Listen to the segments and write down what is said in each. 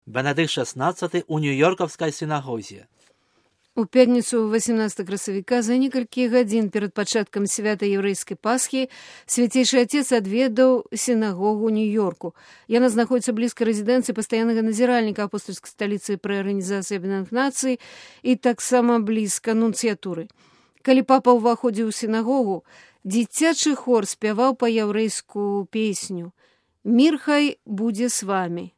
Бенедикт XVI у Нью-Йоркаўскай сінагозе. У пятніцу 18 красавіка за некалькі гадзін перад пачаткам свята яўрэйскай Пасхі свяцейшы Отец адведаў сінагогу Нью-Йорку. Яна знаходзіцца блізка рэзідэнцыі пастаяннага назіральніка апостольскай сталіцы пры Арганізацыі Аб'яднаных Нацый і таксама блізка нунцыятуры. Калі папа ўваходзіў у сінагогу, дзіцячы хор спяваў па-яўрэйску песню «Мір хай будзе з вамі».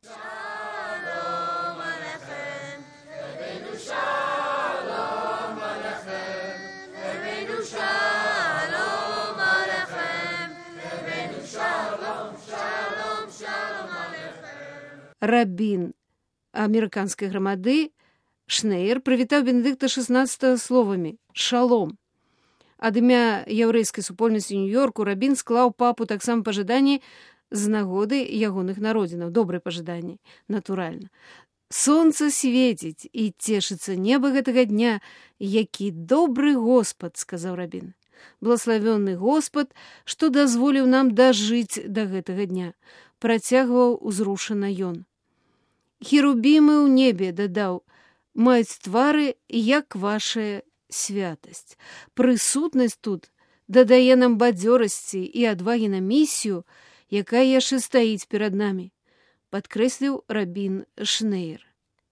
Рабін амерыканскай грамады Шнеер прывітаў Бенедыкта XVI словамі «Шалом». Ад імя яўрэйскай супольнасці Нью-Йорку рабін склаў папу таксама пажаданні з нагоды ягоных народзінаў, добрыя пажаданні, натуральна. «Сонца свеціць і цешыцца неба гэтага дня, які добры Господ», — сказаў рабін. «Благаславённы Господ, што дазволіў нам дажыць да гэтага дня», — працягваў узрушана ён. «Херубімы ў небе», — дадаў, — «маюць твары, як вашая святасць. Прысутнасць тут дадае нам бадзёрасці і адвагі на місію, якая яшчэ стаіць перад намі», — падкрэсліў рабін Шнеер.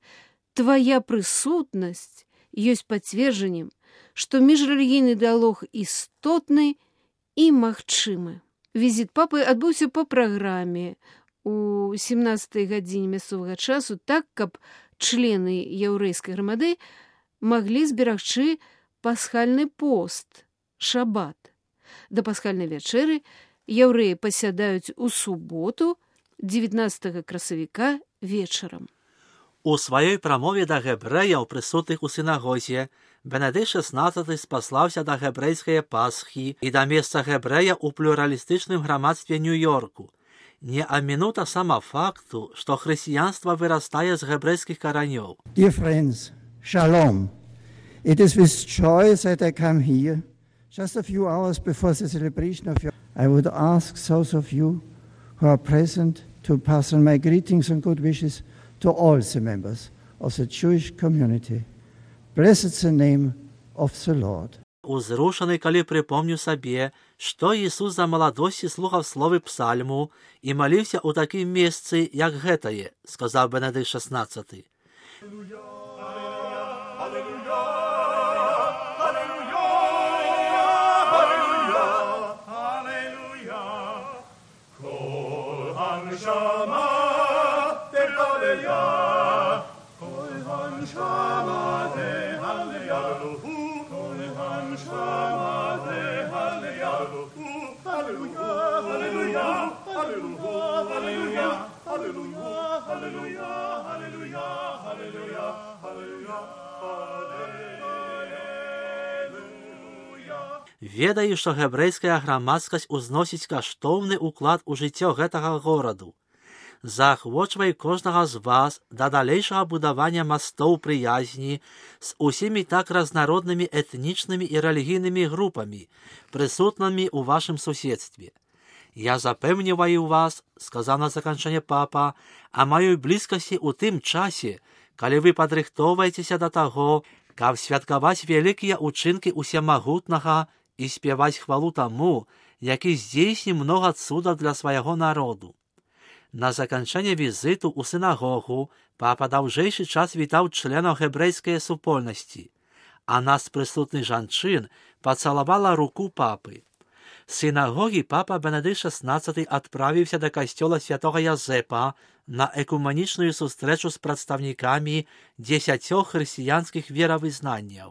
«Твая прысутнасць ёсць пацверджаннем, што міжрэлігійны дыялог істотны і магчымы». Візіт папы адбыўся па праграме у 17 гадзіне мясцовага часу, так, каб члены яўрэйскай грамады маглі зберагчы пасхальны пост, шабат. Да пасхальнай вячэры яўрэі пасядаюць у суботу, 19 красавіка вечарам. У сваёй прамове да гэбрэяў, прысутных у сінагозе, Бенедикт XVI спаслаўся да гэбрэйскай Пасхі і да месца гэбрэя ў плюралістычным грамадстве Нью-Йорку. Не амінута сама факту, што хрысціянства вырастае з гэбрэйскіх каранёў. Dear friends, shalom. It is with joy that I come here. Just a few hours before the celebration of your... I would ask those of you who are present to pass on my greetings and good wishes to all the members of the Jewish community. Blessed the name of the Lord. Узрушаны, калі припомню сабе, што Ісус за маладосці слухаў словы псальму і маліўся ў такім месцы, як гэтае, сказаў Бенедикт XVI. Ведаю, што гэбрэйская грамадскасць узносіць каштоўны ўклад у жыццё гэтага гораду. Заахвочвай кожнага з вас да далейшага будавання мастоў прыязні з усімі так разнароднымі этнічнымі і рэлігійнымі групамі, прысутнымі ў вашым суседстве. Я запэўніваю вас, сказаў на заканчэнне папа, а маёй блізкасці ў тым часе, калі вы падрыхтоўваецеся да таго, каб святкаваць вялікія ўчынкі усемагутнага і спяваць хвалу таму, які здзейсніў многа цудаў для свайго народу. На заканчэнне візіту ў сінагогу папа даўжэйшы час вітаў членаў гэбрэйскай супольнасці, а нас прысутных жанчын пацалавала руку папы. З сінагогі папа Бенедикт XVI адправіўся да касцёла святога Язэпа на экумэнічную сустрэчу з прадстаўнікамі 10 хрысціянскіх веравызнанняў.